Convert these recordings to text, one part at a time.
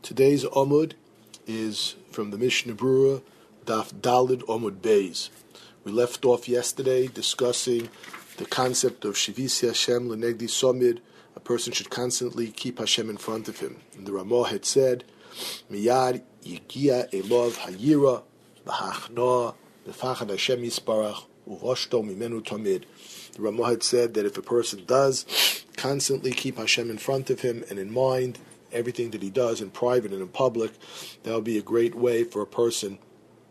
Today's Amud is from the Mishnah Berurah, Daf Dalid Amud Beis. We left off yesterday discussing the concept of Shivisi Hashem L'Negdi Somid. A person should constantly keep Hashem in front of him. And the Ramah had said, Miyad Yigia Elov Hayira B'Hachna B'Fachad Hashem Yisparach Uvoshto Mimenu Tamid. The Ramah had said that if a person does constantly keep Hashem in front of him and in mind, everything that he does in private and in public, that would be a great way for a person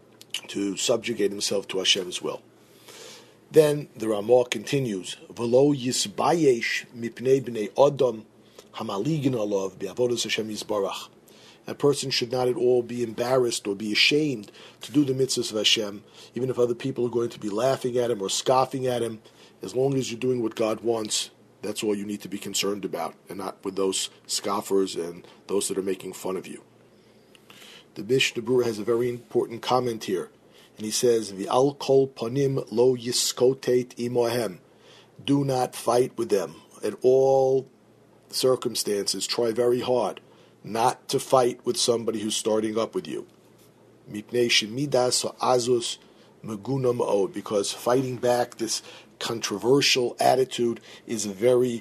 to subjugate himself to Hashem's will. Then the Ramah continues, V'lo yisbayesh mipnei b'nei Adam hamaligin alav b'avodas Hashem yisbarach. A person should not at all be embarrassed or be ashamed to do the mitzvahs of Hashem, even if other people are going to be laughing at him or scoffing at him. As long as you're doing what God wants, that's all you need to be concerned about, and not with those scoffers and those that are making fun of you. The Mishnah Berurah has a very important comment here, and he says, "V'al kol panim lo yiskotet imohem." Do not fight with them at all circumstances. Try very hard not to fight with somebody who's starting up with you. Mipnei shemidas ha'azus meguna ma'od, because fighting back this controversial attitude is a very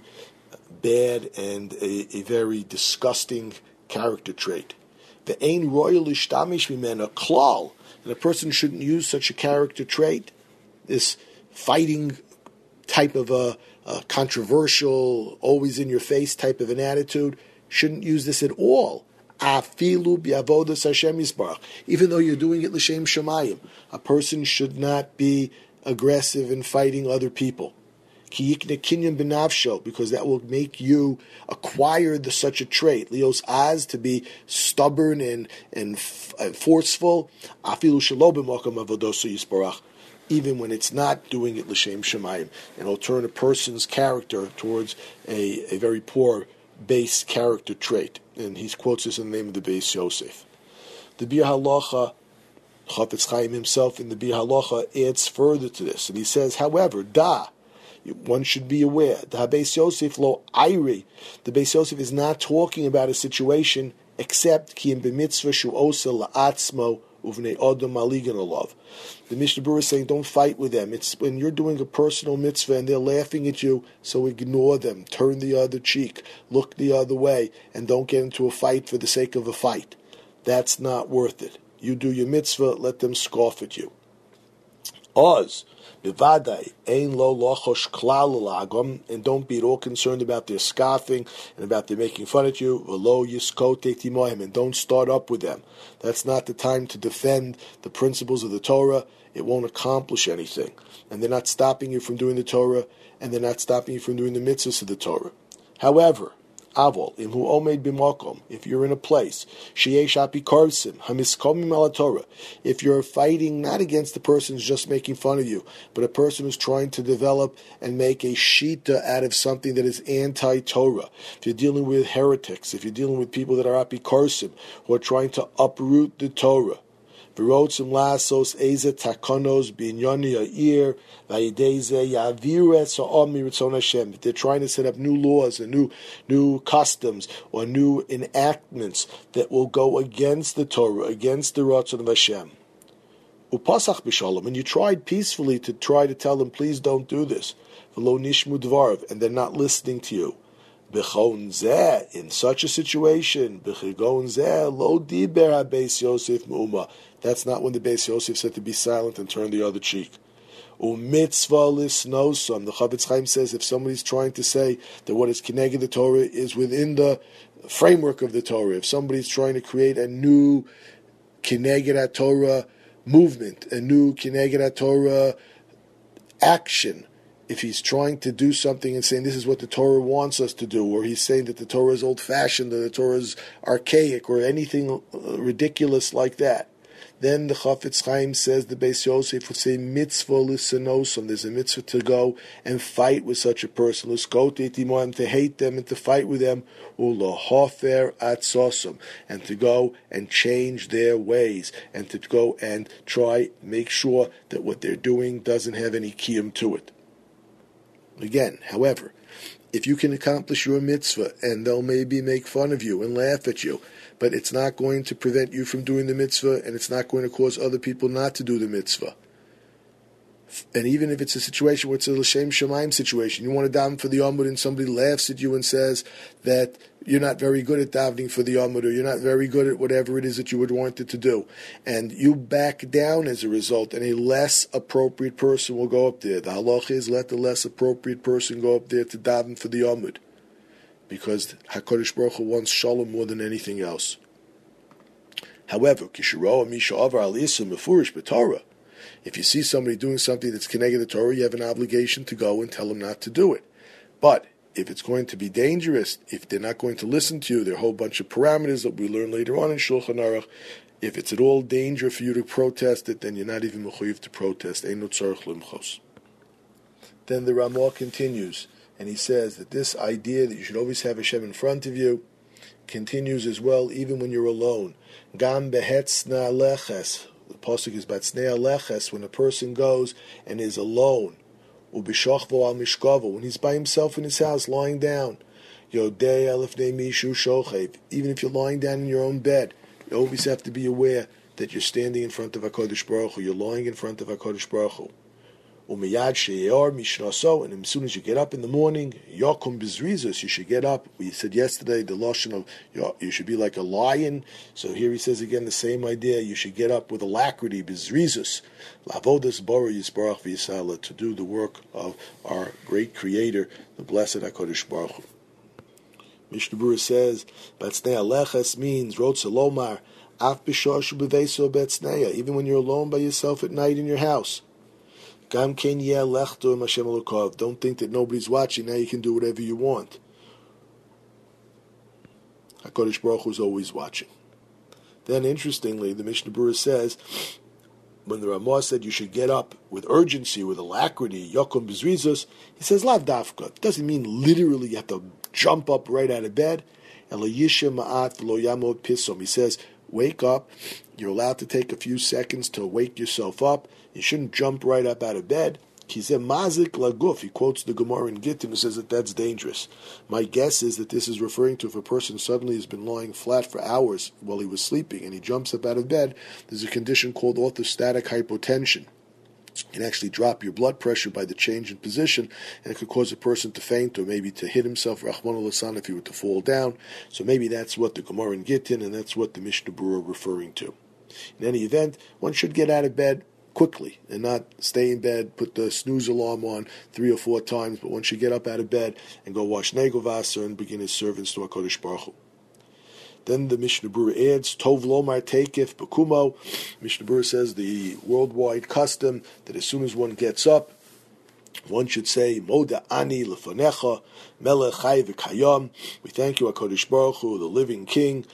bad and a very disgusting character trait. The ein royal ishtamish mimena klal, and a person shouldn't use such a character trait, this fighting type of a controversial, always in your face type of an attitude, shouldn't use this at all. Afilu bi'avodas Hashem yisbarach. Even though you're doing it l'shem shamayim, a person should not be aggressive in fighting other people. Ki yikne kinyan b'nafsho, because that will make you acquire such a trait. Leos az, to be stubborn and forceful. Afilu shelo b'makam avodoso yisbarach. Even when it's not doing it l'shem shamayim, and it'll turn a person's character towards a very poor base character trait. And he quotes this in the name of the Beis Yosef. The Bir Halacha, Chafetz Chaim himself in the Bir Halacha adds further to this, and he says, however, one should be aware, the Beis Yosef lo ayri, the Beis Yosef is not talking about a situation except ki im b'mitzvah shu osa la'atzmo uvnei odom maligan olav. The Mishnah Berurah is saying, don't fight with them. It's when you're doing a personal mitzvah and they're laughing at you, so ignore them, turn the other cheek, look the other way, and don't get into a fight for the sake of a fight. That's not worth it. You do your mitzvah, let them scoff at you. Oz, bivadai, ein lo lochosh klal l'agam, and don't be at all concerned about their scoffing and about their making fun at you. V'lo yiskote timohem, and don't start up with them. That's not the time to defend the principles of the Torah. It won't accomplish anything. And they're not stopping you from doing the Torah, and they're not stopping you from doing the mitzvahs of the Torah. However, Avol, imhu omed b'makom, if you're in a place, sheyesh apikorsim, hamiskomim ala Torah, if you're fighting not against the person who's just making fun of you, but a person who's trying to develop and make a shita out of something that is anti-Torah, if you're dealing with heretics, if you're dealing with people that are apikorsim, who are trying to uproot the Torah, v'rotzim lasos eze takonos b'inyoni ha'ir v'yideze yaviret sa'om miritzon Hashem. If they're trying to set up new laws and new customs or new enactments that will go against the Torah, against the Ratzon of Hashem. Upasach b'shalom, and you tried peacefully to try to tell them, please don't do this. V'lo nishmu dvarv, and they're not listening to you. B'chon zeh, in such a situation, b'chigon zeh lo diber ha-Beis Yosef me'uma. That's not when the Beis Yosef said to be silent and turn the other cheek. U'mitzvah lisnosam. The Chafetz Chaim says if somebody's trying to say that what is kineged the Torah is within the framework of the Torah, if somebody's trying to create a new kineged Torah movement, a new kineged Torah action, if he's trying to do something and saying this is what the Torah wants us to do, or he's saying that the Torah is old-fashioned, or the Torah is archaic, or anything ridiculous like that, then the Chafetz Chaim says the Beis Yosef would say mitzvah l'senosam. There's a mitzvah to go and fight with such a person, to hate them and to fight with them, u'lahofer atzosam, and to go and change their ways, and to go and try make sure that what they're doing doesn't have any kiyum to it. Again, however, if you can accomplish your mitzvah, and they'll maybe make fun of you and laugh at you, but it's not going to prevent you from doing the mitzvah, and it's not going to cause other people not to do the mitzvah. And even if it's a situation where it's a l'shem shamayim situation, you want to daven for the Amud and somebody laughs at you and says that you're not very good at davening for the Amud, or you're not very good at whatever it is that you would want it to do, and you back down as a result, and a less appropriate person will go up there. The halacha is let the less appropriate person go up there to daven for the Amud, because HaKadosh Baruch Hu wants shalom more than anything else. However, kishiroa misha avar al yisum mefurish b'Torah. If you see somebody doing something that's keneged the Torah, you have an obligation to go and tell them not to do it. But if it's going to be dangerous, if they're not going to listen to you, there are a whole bunch of parameters that we learn later on in Shulchan Aruch. If it's at all danger for you to protest it, then you're not even mechuyev to protest. Eino tzarich limchos. Then the Ramah continues, and he says that this idea that you should always have Hashem in front of you continues as well, even when you're alone. Gam behetzna leches. The pasuk is batsnei aleches, when a person goes and is alone. Ubishachvo al mishkavo, when he's by himself in his house, lying down. Yodei alifnei mishu shochev. Even if you're lying down in your own bed, you always have to be aware that you're standing in front of HaKadosh Baruch Hu. You're lying in front of HaKadosh Baruch Hu. Umiyad sheyor mishnaso, and as soon as you get up in the morning, yakum bizrizus, you should get up. We said yesterday the lashon of you should be like a lion. So here he says again the same idea. You should get up with alacrity, bizrizus, lavodas bara yisbarach v'yisala, to do the work of our great Creator, the blessed HaKadosh Baruch Hu. Mishnah Berurah says, Batznei aleches means rotzelomar af b'shor shebeveiso betznei, even when you're alone by yourself at night in your house. Don't think that nobody's watching. Now you can do whatever you want. HaKadosh Baruch Hu is always watching. Then, interestingly, the Mishnah Berurah says, when the Ramah said you should get up with urgency, with alacrity, yokum b'zrizus, he says, lav dafka. It doesn't mean literally you have to jump up right out of bed. He says, wake up. You're allowed to take a few seconds to wake yourself up. You shouldn't jump right up out of bed. He said, mazik laguf. He quotes the Gemara in Gittin and says that that's dangerous. My guess is that this is referring to if a person suddenly has been lying flat for hours while he was sleeping and he jumps up out of bed, there's a condition called orthostatic hypotension. It can actually drop your blood pressure by the change in position, and it could cause a person to faint or maybe to hit himself, Rahman al-Hassan, if he were to fall down. So maybe that's what the Gemara in Gittin and that's what the Mishnah Berurah are referring to. In any event, one should get out of bed quickly and not stay in bed, put the snooze alarm on 3 or 4 times, but one should get up out of bed and go wash Nego Vaser and begin his servants to HaKadosh Baruch Hu. Then the Mishnah Berurah adds, Tov lomar teikif bekumo. Mishnah Berurah says the worldwide custom that as soon as one gets up, one should say, Moda ani lefanecha, melech chai v'kayam. We thank you, HaKadosh Baruch Hu, the living King,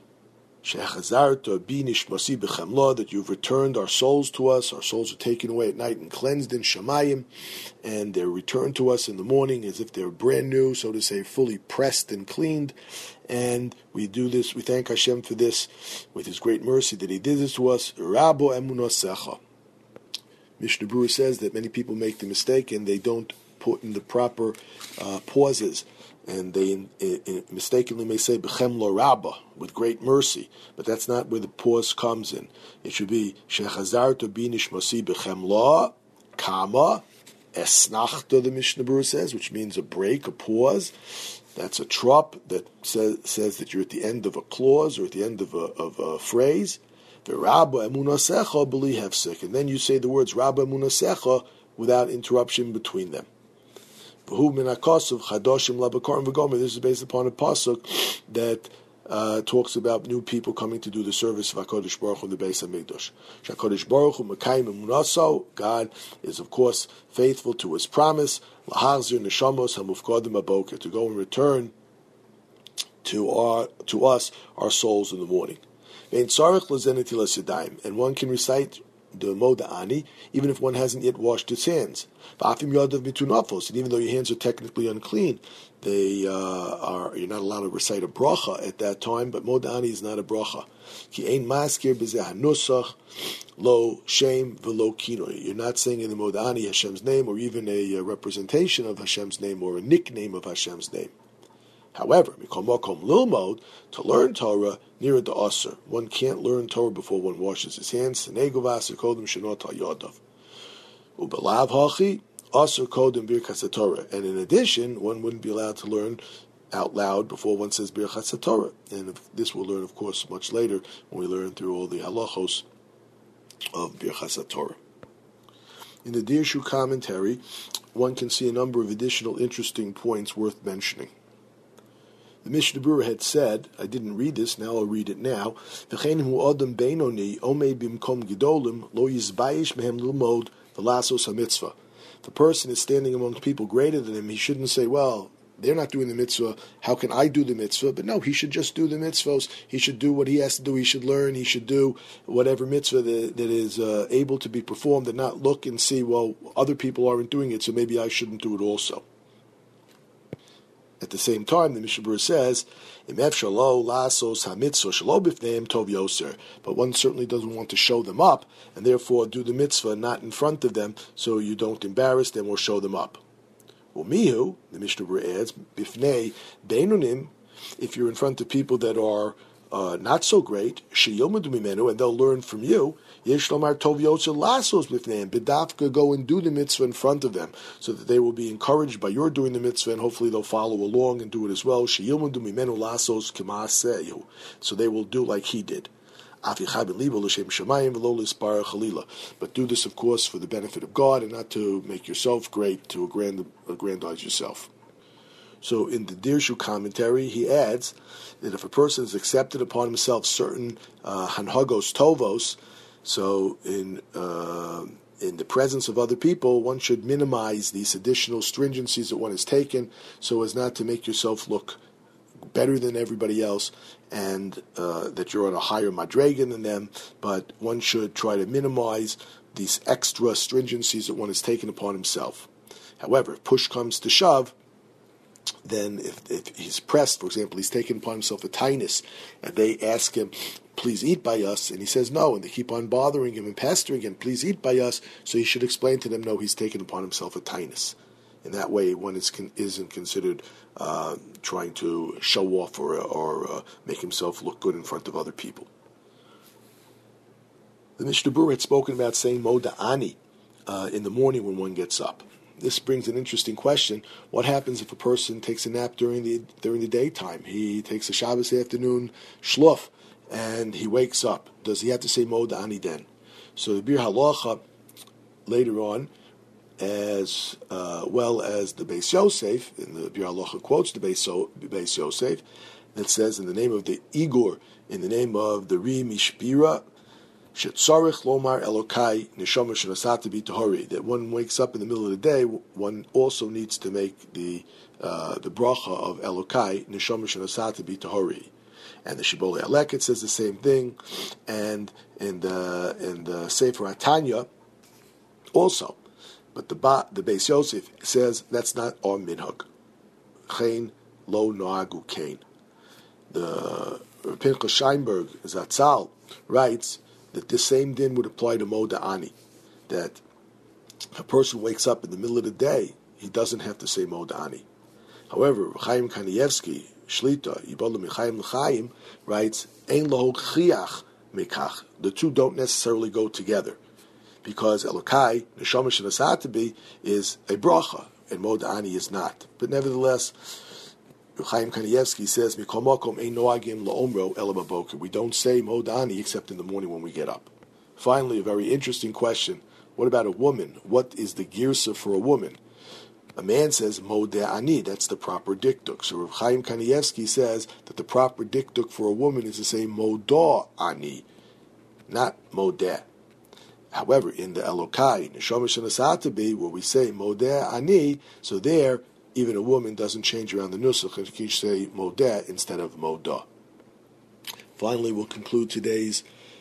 that you've returned our souls to us. Our souls are taken away at night and cleansed in Shamayim, and they're returned to us in the morning as if they're brand new, so to say, fully pressed and cleaned. And we do this, we thank Hashem for this, with His great mercy that He did this to us. Rabo emunasecha. Mishnah Berurah says that many people make the mistake and they don't put in the proper pauses. And they mistakenly may say b'chem lo rabba, with great mercy, but that's not where the pause comes in. It should be shechazarto bi nishmasi b'chem lo kama esnachta, the Mishnah Berurah says, which means a break, a pause. That's a trop that says that you're at the end of a clause or at the end of a phrase. V'rabba emunasecha b'li hefsek, and then you say the words rabba emunasecha without interruption between them. This is based upon a pasuk that talks about new people coming to do the service of HaKadosh Baruch Hu in the Beis HaMikdash. HaKadosh Baruch Hu Mekayim Emunaso. God is, of course, faithful to His promise. Lahazir neshamos hamufkadim aboker, to go and return to us our souls in the morning. And one can recite the moda ani, even if one hasn't yet washed his hands. And even though your hands are technically unclean, you're not allowed to recite a bracha at that time, but moda ani is not a bracha. Lo shem velo kino. You're not saying in the moda ani Hashem's name, or even a representation of Hashem's name, or a nickname of Hashem's name. However, to learn Torah near the Asr, one can't learn Torah before one washes his hands. And in addition, one wouldn't be allowed to learn out loud before one says Birchas Torah. And this we'll learn, of course, much later when we learn through all the halachos of Birchas Torah. In the Dirshu commentary, one can see a number of additional interesting points worth mentioning. The Mishnah Berurah had said, I didn't read this, now I'll read it now, If the person is standing among people greater than him, he shouldn't say, well, they're not doing the mitzvah, how can I do the mitzvah? But no, he should just do the mitzvahs. He should do what he has to do. He should learn. He should do whatever mitzvah that is able to be performed, and not look and see, well, other people aren't doing it, so maybe I shouldn't do it also. At the same time, the Mishnah Berurah says, but one certainly doesn't want to show them up, and therefore do the mitzvah not in front of them, so you don't embarrass them or show them up. Mihu, the Mishnah Berurah adds, bifnei beinunim, if you're in front of people that are not so great, and they'll learn from you, b'dafka, go and do the mitzvah in front of them, so that they will be encouraged by your doing the mitzvah, and hopefully they'll follow along and do it as well. So they will do like he did. But do this, of course, for the benefit of God, and not to make yourself great, to aggrandize yourself. So in the Dirshu commentary, he adds that if a person has accepted upon himself certain hanhagos tovos, so in the presence of other people, one should minimize these additional stringencies that one has taken, so as not to make yourself look better than everybody else, and that you're on a higher madrega than them, but one should try to minimize these extra stringencies that one has taken upon himself. However, if push comes to shove, then if he's pressed, for example, he's taken upon himself a tinus, and they ask him, please eat by us, and he says no, and they keep on bothering him and pestering him, please eat by us, so he should explain to them, no, he's taken upon himself a tinus. In that way, one isn't considered trying to show off or make himself look good in front of other people. The Mishnah Berurah had spoken about saying moda ani in the morning when one gets up. This brings an interesting question. What happens if a person takes a nap during the daytime? He takes a Shabbos afternoon shluff, and he wakes up. Does he have to say moda ani then? So the Bir Halacha later on, as well as the Beis Yosef, and the Bir Halacha quotes the Beis Yosef, that says in the name of the Igor, in the name of the Ri Mishpira, Shetzarich Lomar Elokai Neshama Shenasata B'Tahori, that one wakes up in the middle of the day, one also needs to make the bracha of Elokai Neshama Shenasata B'Tahori. And the Shibbolei Aleket says the same thing, and in the Sefer HaTanya also. But the Beis Yosef says that's not our minhag. Chen lo noagu kain. The Pinchas Scheinberg Zatzal writes that this same din would apply to moda ani, that if a person wakes up in the middle of the day, he doesn't have to say moda ani. However, Chaim Kanievsky, Shlita, Yibolim Chaim L'Chaim, writes, Ein lohog chiach mekach. The two don't necessarily go together, because Elokai, Neshama Shenasatabi, is a bracha, and moda ani is not. But nevertheless, Chaim Kanievsky says, Mikol makom ein noagim la'omro ela baboker. We don't say moda ani except in the morning when we get up. Finally, a very interesting question. What about a woman? What is the girsa for a woman? A man says moda ani. That's the proper dikduk. So Chaim Kanievsky says that the proper dikduk for a woman is to say moda ani, not moda. However, in the Elokai, Neshama Shenasatabi, where we say moda ani, so there, even a woman doesn't change around the nusach, and she can say moda instead of moda. Finally, we'll conclude today's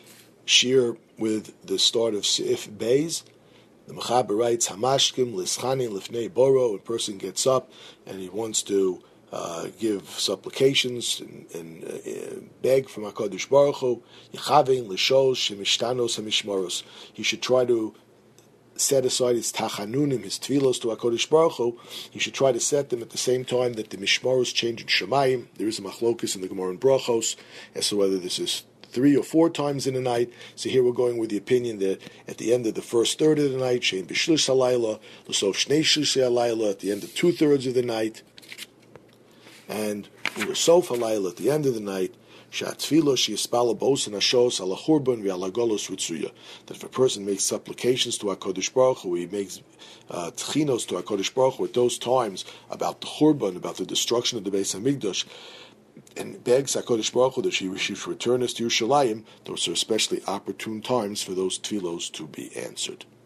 shir with the start of Seif Beis. The Mechaber writes, Hamashkim Lischanin Lifnei Boro. A person gets up and he wants to give supplications and beg from HaKadosh Baruch Hu. Yechavein Lishol Shemishtanos HaMishmaros. He should try to set aside his tachanunim, his tefillos to HaKadosh Baruch Hu. He should try to set them at the same time that the Mishmaros change in Shemayim. There is a machlokus in the Gemara in Brachos as to whether this is 3 or 4 times in the night. So here we're going with the opinion that at the end of the first third of the night, Shein B'Shlish HaLayla, L'Sof Shnei Shlish HaLayla, at the end of 2/3 of the night, and L'Sof HaLayla, at the end of the night, She'atfilo she'yispala b'osin hashos ala churban v'ala golos ritzuya. That if a person makes supplications to HaKadosh Baruch Hu, he makes tchinos to HaKadosh Baruch Hu at those times about the churban, about the destruction of the Beis HaMikdash, and begs HaKadosh Baruch Hu that she should return us to Yerushalayim, those are especially opportune times for those tefillos to be answered.